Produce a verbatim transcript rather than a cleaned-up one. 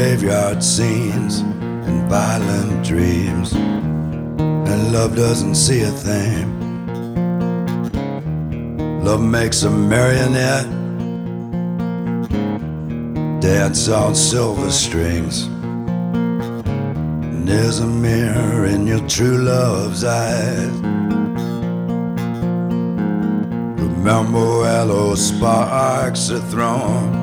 graveyard scenes and violent dreams, and love doesn't see a thing. Love makes a marionette dance on silver strings, and there's a mirror in your true love's eyes. Remember where those sparks are thrown,